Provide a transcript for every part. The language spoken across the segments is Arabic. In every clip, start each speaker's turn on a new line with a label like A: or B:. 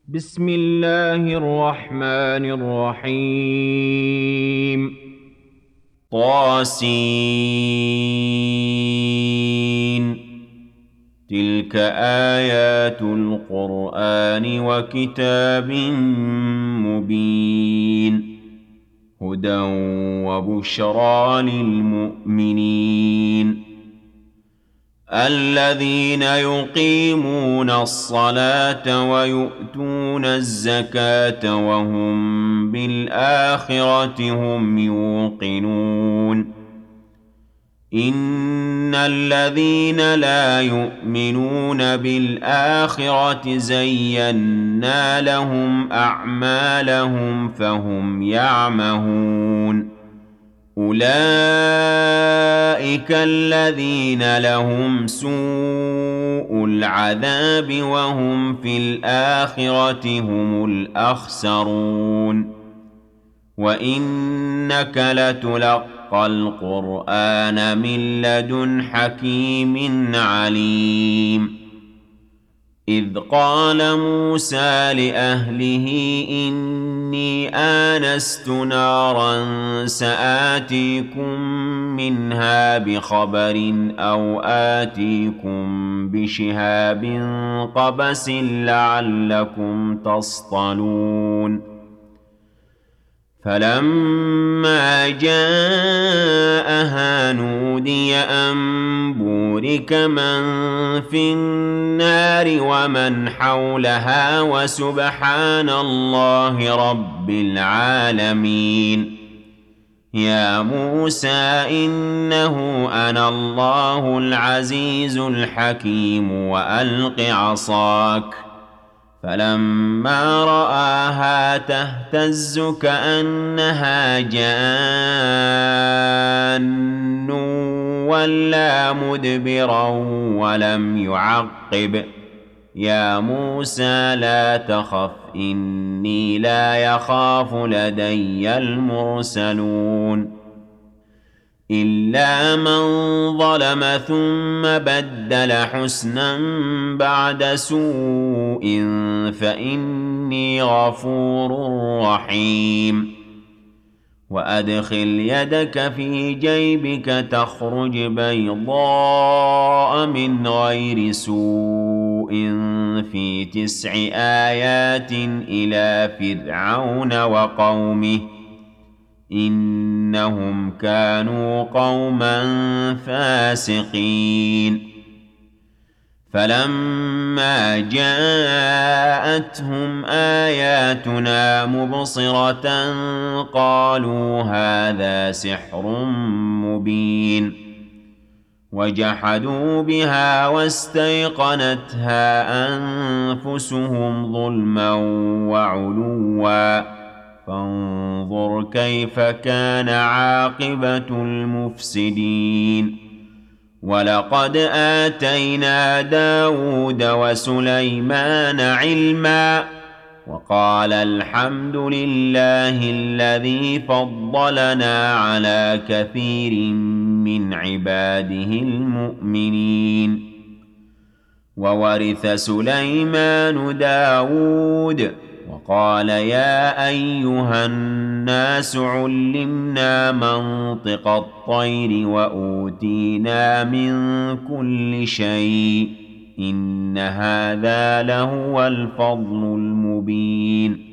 A: بسم الله الرحمن الرحيم. طاسين. تلك آيات القرآن وكتاب مبين، هدى وبشرى للمؤمنين الذين يقيمون الصلاة ويؤتون الزكاة وهم بالآخرة هم يوقنون. إن الذين لا يؤمنون بالآخرة زينا لهم أعمالهم فهم يعمهون. أولئك الذين لهم سوء العذاب وهم في الآخرة هم الأخسرون. وإنك لتلقى القرآن من لدن حكيم عليم. إذ قال موسى لأهله إني آنست نارا سآتيكم منها بخبر أو آتيكم بشهاب قبس لعلكم تصطلون. فلما جاءها نودي أن بورك من في النار ومن حولها وسبحان الله رب العالمين. يا موسى إنه أنا الله العزيز الحكيم وألق عصاك. فلما رآها تهتز كأنها جان ولا مدبرا ولم يعقب. يا موسى لا تخف إني لا يخاف لدي المرسلون. إلا من ظلم ثم بدل حسنا بعد سوء فإني غفور رحيم. وأدخل يدك في جيبك تخرج بيضاء من غير سوء في 9 آيات إلى فرعون وقومه إنهم كانوا قوما فاسقين. فلما جاءتهم آياتنا مبصرة قالوا هذا سحر مبين. وجحدوا بها واستيقنتها أنفسهم ظلما وعلوا فانظر كيف كان عاقبة المفسدين. ولقد آتينا داود وسليمان علما وقال الحمد لله الذي فضلنا على كثير من عباده المؤمنين. وورث سليمان داود وقال يا أيها الناس علمنا منطق الطير وأوتينا من كل شيء إن هذا لهو الفضل المبين.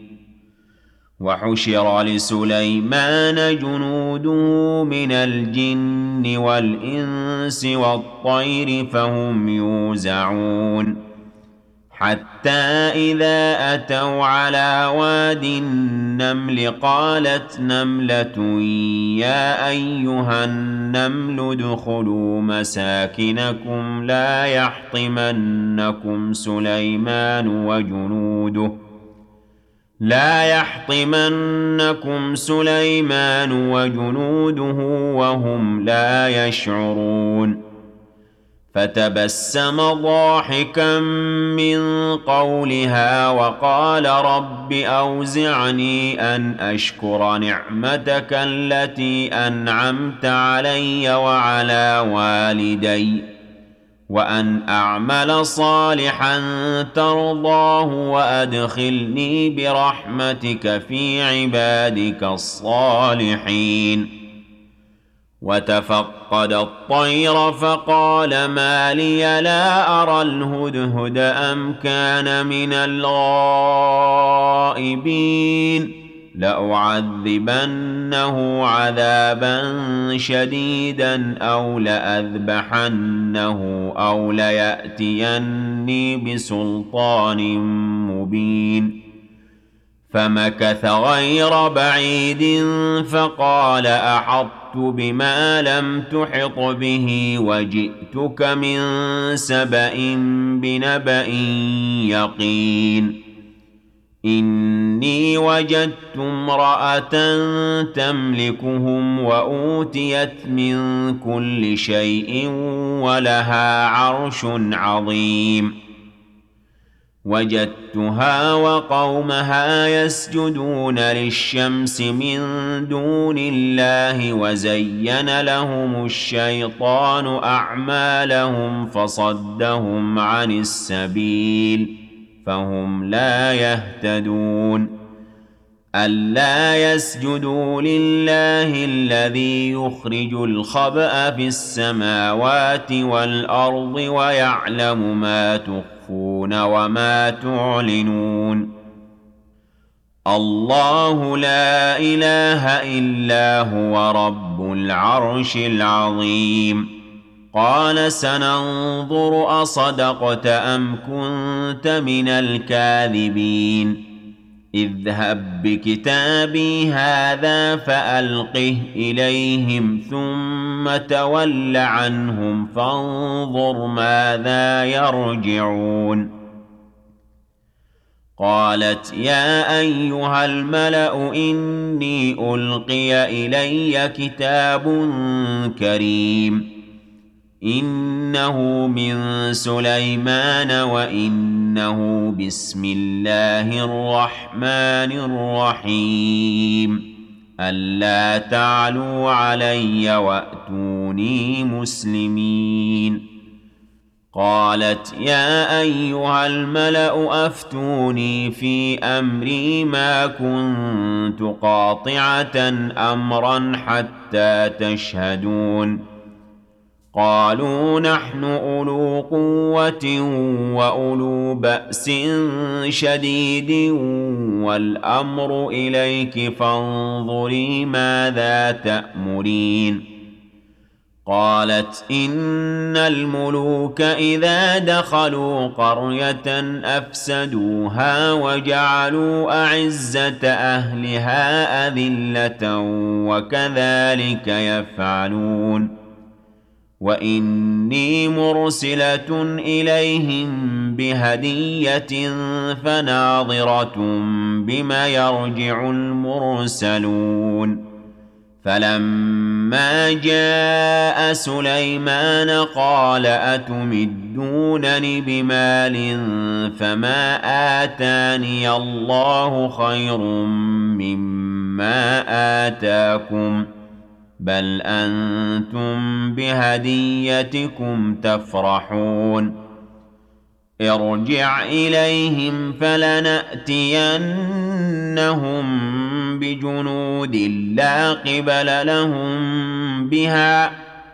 A: وحشر لسليمان جنوده من الجن والإنس والطير فهم يوزعون حتى إذا أتوا على واد النمل قالت نملة يا أيها النمل ادخلوا مساكنكم لا يحطمنكم سليمان وجنوده وهم لا يشعرون. فتبسم ضاحكا من قولها وقال رب أوزعني أن أشكر نعمتك التي أنعمت علي وعلى والدي وأن أعمل صالحا ترضاه وأدخلني برحمتك في عبادك الصالحين. وتفقد الطير فقال ما لي لا أرى الهدهد أم كان من الغائبين لأعذبنه عذابا شديدا أو لأذبحنه أو ليأتيني بسلطان مبين. فمكث غير بعيد فقال أحطت بما لم تحط به وجئتك من سبأ بنبأ يقين. إني وجدت امرأة تملكهم وأوتيت من كل شيء ولها عرش عظيم. وجدتها وقومها يسجدون للشمس من دون الله وزين لهم الشيطان أعمالهم فصدهم عن السبيل فهم لا يهتدون. ألا يسجدوا لله الذي يخرج الخبأ في السماوات والأرض ويعلم ما تخفون وما تعلنون. الله لا إله إلا هو رب العرش العظيم. قال سننظر أصدقت أم كنت من الكاذبين. اذهب بكتابي هذا فألقه إليهم ثم تول عنهم فانظر ماذا يرجعون. قالت يا أيها الملأ إني ألقي إلي كتاب كريم إنه من سليمان وإنه بسم الله الرحمن الرحيم ألا تعلوا علي وأتوني مسلمين. قالت يا أيها الملأ أفتوني في أمري ما كنت قاطعة أمرا حتى تشهدون. قالوا نحن أولو قوة وأولو بأس شديد والأمر إليك فانظري ماذا تأمرين. قالت إن الملوك إذا دخلوا قرية أفسدوها وجعلوا أعزة أهلها أذلة وكذلك يفعلون. وإني مرسلة إليهم بهدية فناظرة بما يرجع المرسلون. فلما جاء سليمان قال أتمدونني بمال فما آتاني الله خير مما آتاكم بل أنتم بهديتكم تفرحون. ارجع إليهم فلنأتينهم بجنود لا قبل لهم بها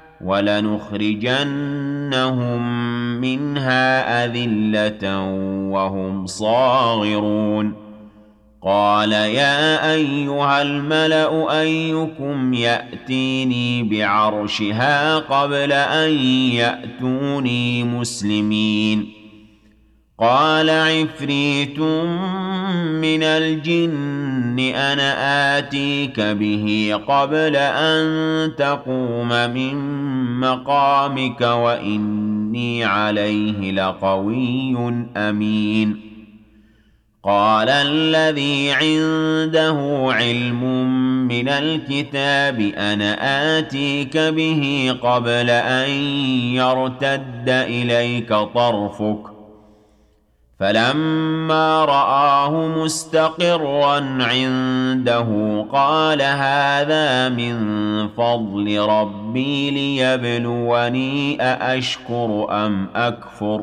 A: ولنخرجنهم منها أذلة وهم صاغرون. قال يا أيها الملأ أيكم يأتيني بعرشها قبل أن يأتوني مسلمين. قال عفريت من الجن أنا آتيك به قبل أن تقوم من مقامك وإني عليه لقوي أمين. قال الذي عنده علم من الكتاب أنا آتيك به قبل أن يرتد إليك طرفك فلما رآه مستقرا عنده قال هذا من فضل ربي ليبلوني أأشكر أم أكفر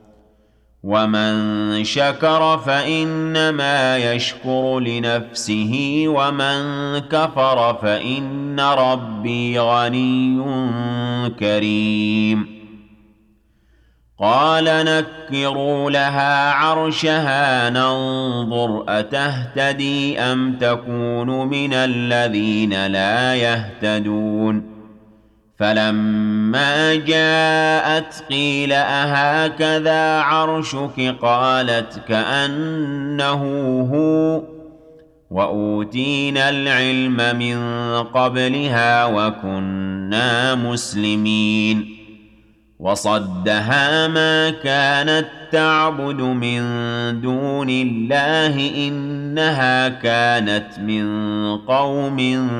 A: ومن شكر فإنما يشكر لنفسه ومن كفر فإن ربي غني كريم قال نكروا لها عرشها ننظر أتهتدي أم تكون من الذين لا يهتدون فلما جاءت قيل أهكذا عرشك قالت كأنه هو وأوتينا العلم من قبلها وكنا مسلمين وصدها ما كانت تعبد من دون الله إنها كانت من قوم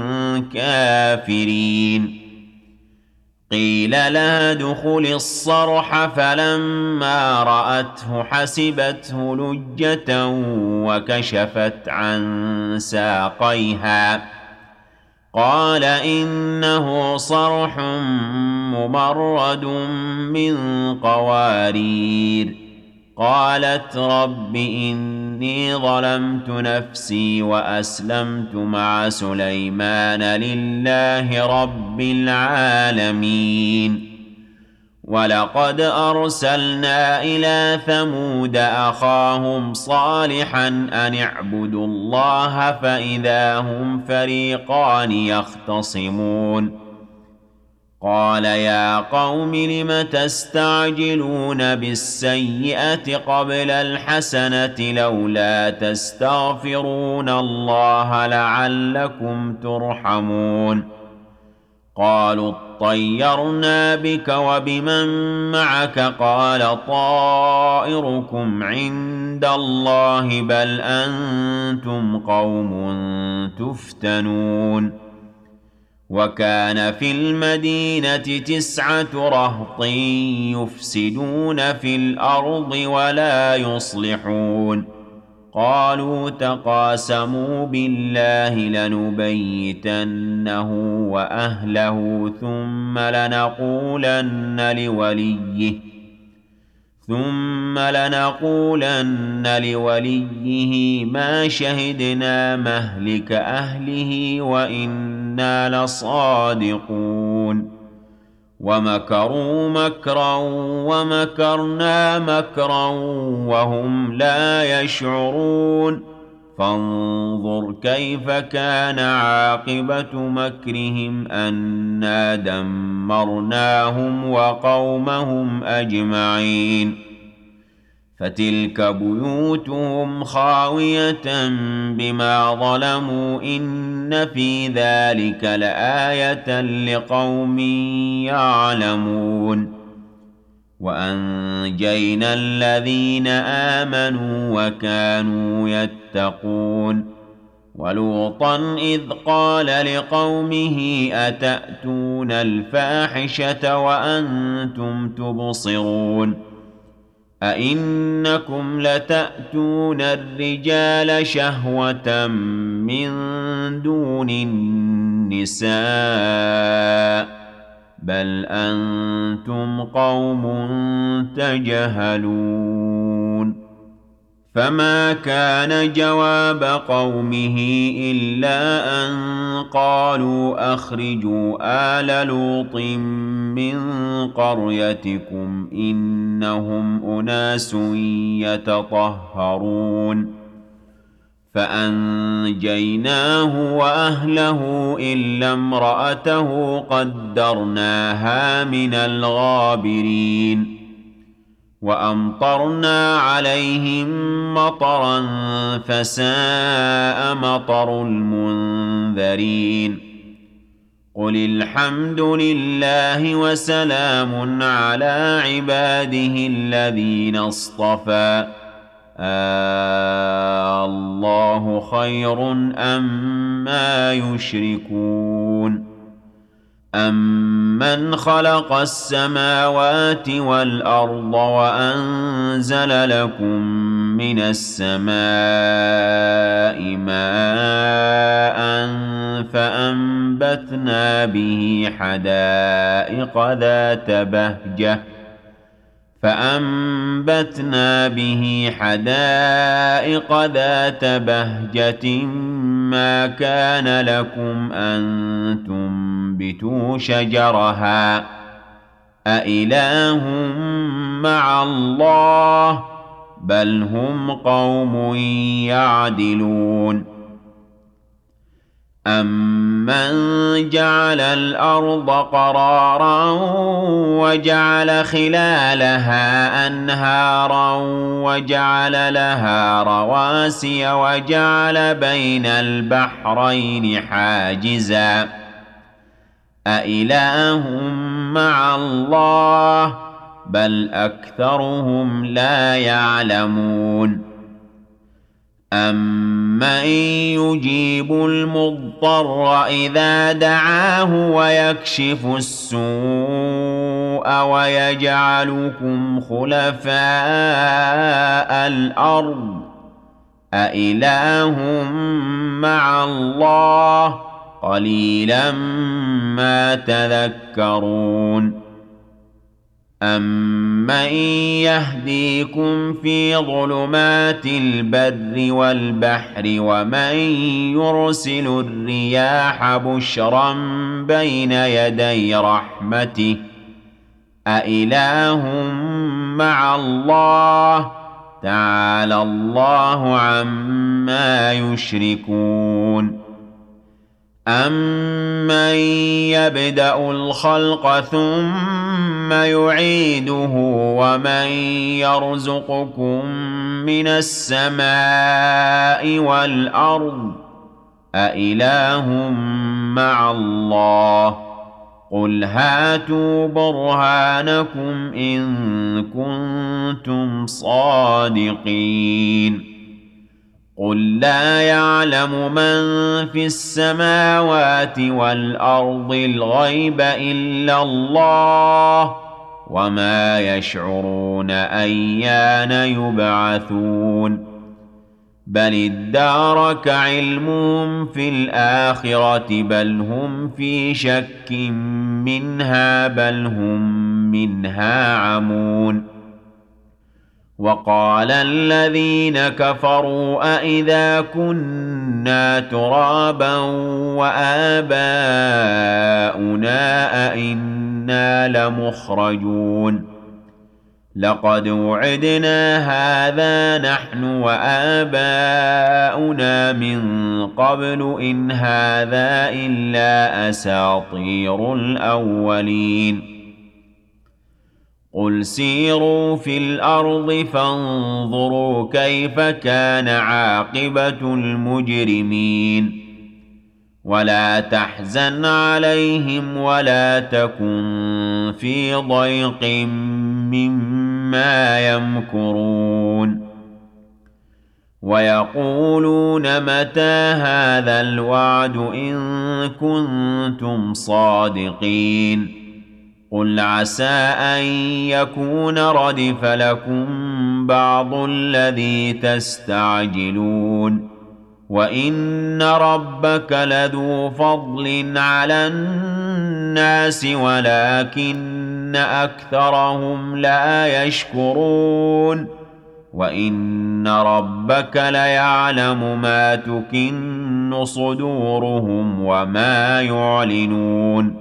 A: كافرين قيل لها ادخل الصرح فلما رأته حسبته لجة وكشفت عن ساقيها قال إنه صرح ممرد من قوارير قالت رب إني ظلمت نفسي وأسلمت مع سليمان لله رب العالمين ولقد أرسلنا إلى ثمود أخاهم صالحا أن اعبدوا الله فإذا هم فريقان يختصمون قال يا قوم لم تستعجلون بالسيئة قبل الحسنة لولا تستغفرون الله لعلكم ترحمون قالوا اطيرنا بك وبمن معك قال طائركم عند الله بل أنتم قوم تفتنون وكان في المدينة 9 رهط يفسدون في الأرض ولا يصلحون قالوا تقاسموا بالله لنبيتنه وأهله ثم لنقولن لوليه ما شهدنا مهلك أهله وإنا لصادقون ومكروا مكرا ومكرنا مكرا وهم لا يشعرون فانظر كيف كان عاقبة مكرهم أنا دمرناهم وقومهم أجمعين فتلك بيوتهم خاوية بما ظلموا إن في ذلك لآية لقوم يعلمون وأنجينا الذين آمنوا وكانوا يتقون ولوطا إذ قال لقومه أتأتون الفاحشة وأنتم تبصرون أئنكم لتأتون الرجال شهوة من دون النساء بل أنتم قوم تجهلون فما كان جواب قومه إلا أن قالوا أخرجوا آل لوط من قريتكم إنهم أناس يتطهرون فأنجيناه وأهله إلا امرأته قدرناها من الغابرين وأمطرنا عليهم مطرا فساء مطر المنذرين قل الحمد لله وسلام على عباده الذين اصطفى الله خير أم ما يشركون أَمَّنْ خَلَقَ السَّمَاوَاتِ وَالْأَرْضَ وَأَنزَلَ لَكُم مِّنَ السَّمَاءِ مَاءً فَأَنبَتْنَا بِهِ حَدَائِقَ ذَاتَ بَهْجَةٍ مَّا كَانَ لَكُمْ أَن تُنبِتُوا شَجَرَهَا ۗ أَإِلَٰهٌ مَّعَ اللَّهِ ۚ بَلْ هُمْ قَوْمٌ يَعْدِلُونَ أَمَّن جَعَلَ الْأَرْضَ قَرَارًا وَجَعَلَ خِلَالَهَا أَنْهَارًا وَجَعَلَ لَهَا رَوَاسِيَ وَجَعَلَ بَيْنَ الْبَحْرَيْنِ حَاجِزًا ۗ أَإِلَٰهٌ مَّعَ اللَّهِ ۚ بَلْ أَكْثَرُهُمْ لَا يَعْلَمُونَ أَمَّن يُجِيبُ الْمُضْطَرَّ إِذَا دَعَاهُ وَيَكْشِفُ السُّوءَ وَيَجْعَلُكُمْ خُلَفَاءَ الْأَرْضِ ۗ أَإِلَٰهٌ مَّعَ اللَّهِ ۚ قَلِيلًا مَّا تَذَكَّرُونَ أَمَّن يَهْدِيكُمْ فِي ظُلُمَاتِ الْبَرِّ وَالْبَحْرِ وَمَن يُرْسِلُ الرِّيَاحَ بُشْرًا بَيْنَ يَدَيْ رَحْمَتِهِ ۗ أَإِلَٰهٌ مَّعَ اللَّهِ ۚ تَعَالَى اللَّهُ عَمَّا يُشْرِكُونَ أَمَّن يَبْدَأُ الْخَلْقَ ثُمَّ يُعِيدُهُ وَمَن يَرْزُقُكُم مِّنَ السَّمَاءِ وَالْأَرْضِ ۚ أَإِلَٰهٌ مَّعَ اللَّهِ ۚ قُلْ هَاتُوا بُرْهَانَكُمْ إِن كُنتُمْ صَادِقِينَ قُل لَّا يَعْلَمُ مَن فِي السَّمَاوَاتِ وَالْأَرْضِ الْغَيْبَ إِلَّا اللَّهُ ۚ وَمَا يَشْعُرُونَ أَيَّانَ يُبْعَثُونَ بَلِ ادَّارَكَ عِلْمُهُمْ فِي الْآخِرَةِ بَلْ هُمْ فِي شَكٍّ مِّنْهَا بَلْ هُم مِّنْهَا عَمُونَ وَقَالَ الَّذِينَ كَفَرُوا أَإِذَا كُنَّا تُرَابًا وَآبَاؤُنَا أَإِنَّا لَمُخْرَجُونَ لَقَدْ وُعِدْنَا هَٰذَا نَحْنُ وَآبَاؤُنَا مِن قَبْلُ إِنْ هَٰذَا إِلَّا أَسَاطِيرُ الْأَوَّلِينَ قُلْ سِيرُوا فِي الْأَرْضِ فَانظُرُوا كَيْفَ كَانَ عَاقِبَةُ الْمُجْرِمِينَ وَلَا تَحْزَنْ عَلَيْهِمْ وَلَا تَكُن فِي ضَيْقٍ مِّمَّا يَمْكُرُونَ وَيَقُولُونَ مَتَىٰ هَٰذَا الْوَعْدُ إِن كُنتُمْ صَادِقِينَ قُلْ عَسَىٰ أَن يَكُونَ رَدِفَ لَكُم بَعْضُ الَّذِي تَسْتَعْجِلُونَ وَإِنَّ رَبَّكَ لَذُو فَضْلٍ عَلَى النَّاسِ وَلَٰكِنَّ أَكْثَرَهُمْ لَا يَشْكُرُونَ وَإِنَّ رَبَّكَ لَيَعْلَمُ مَا تُكِنُّ صُدُورُهُمْ وَمَا يُعْلِنُونَ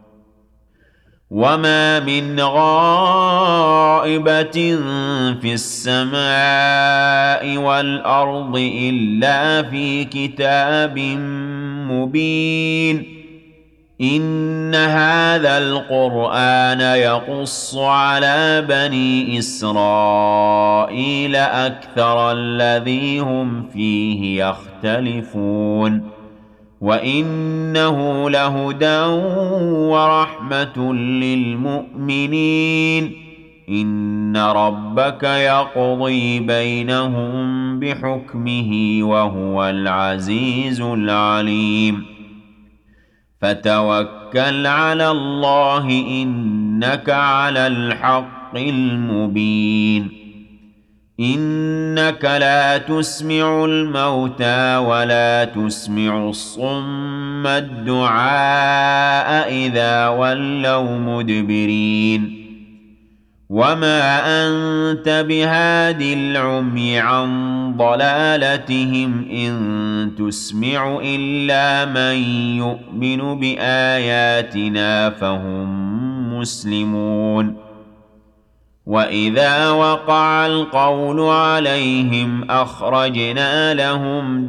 A: وَمَا مِنْ غَائِبَةٍ فِي السَّمَاءِ وَالْأَرْضِ إِلَّا فِي كِتَابٍ مُّبِينٍ إِنَّ هَٰذَا الْقُرْآنَ يَقُصُّ عَلَىٰ بَنِي إِسْرَائِيلَ أَكْثَرَ الَّذِي هُمْ فِيهِ يَخْتَلِفُونَ وَإِنَّهُ لَهُدًى وَرَحْمَةٌ لِّلْمُؤْمِنِينَ إِنَّ رَبَّكَ يَقْضِي بَيْنَهُم بِحُكْمِهِ وَهُوَ الْعَزِيزُ الْعَلِيمُ فتوكل على الله إنك على الحق المبين إنك لا تسمع الموتى ولا تسمع الصم الدعاء إذا ولوا مدبرين وما أنت بهاد العمي عن ضلالتهم إن تسمع إلا من يؤمن بآياتنا فهم مسلمون وإذا وقع القول عليهم أخرجنا لهم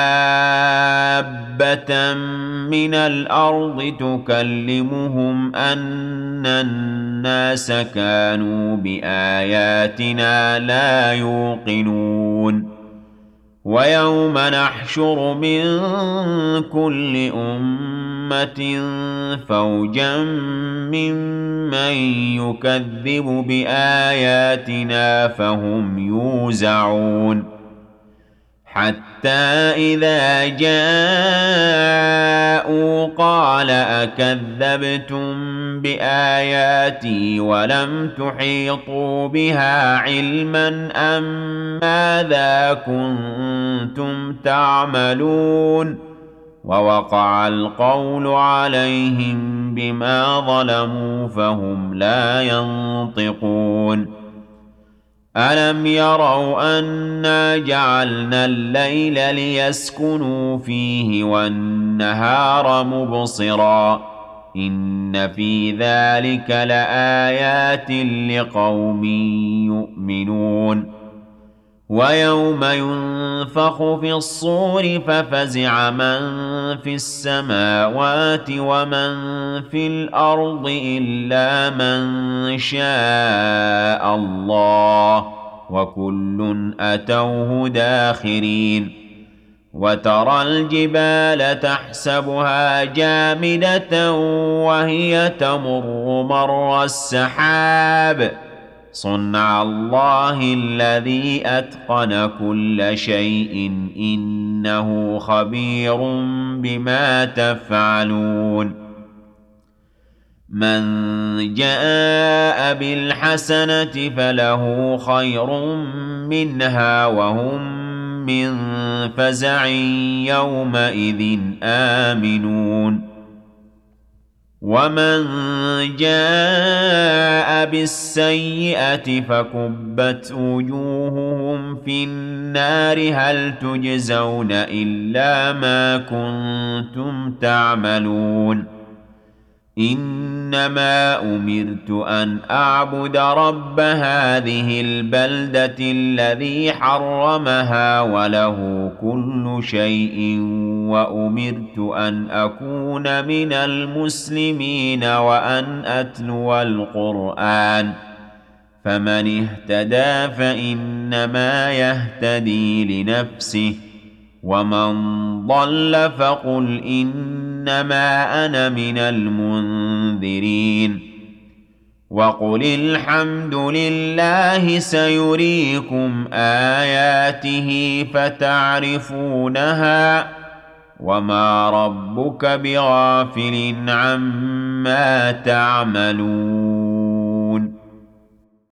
A: دابة من الأرض تكلمهم أن الناس كانوا بآياتنا لا يوقنون ويوم نحشر من كل أمة فوجا ممن يكذب بآياتنا فهم يوزعون حتى إذا جاءوا قال أكذبتم بآياتي ولم تحيطوا بها علما أم ماذا كنتم تعملون ووقع القول عليهم بما ظلموا فهم لا ينطقون ألم يروا أنا جعلنا الليل ليسكنوا فيه والنهار مبصرا إن في ذلك لآيات لقوم يؤمنون ويوم ينفخ في الصور ففزع من في السماوات ومن في الأرض إلا من شاء الله وكل أتوه داخرين وترى الجبال تحسبها جامدة وهي تمر مر السحاب صنع الله الذي أتقن كل شيء إنه خبير بما تفعلون من جاء بالحسنة فله خير منها وهم من فزع يومئذ آمنون ومن جاء بالسيئة فكبت وجوههم في النار هل تجزون إلا ما كنتم تعملون إنما أمرت أن أعبد رب هذه البلدة الذي حرمها وله كل شيء وأمرت أن أكون من المسلمين وأن أتلو القرآن فمن اهتدى فإنما يهتدي لنفسه ومن ضل فقل إنما أنا من المنذرين وقل الحمد لله سيريكم آياته فتعرفونها وما ربك بغافل عما تعملون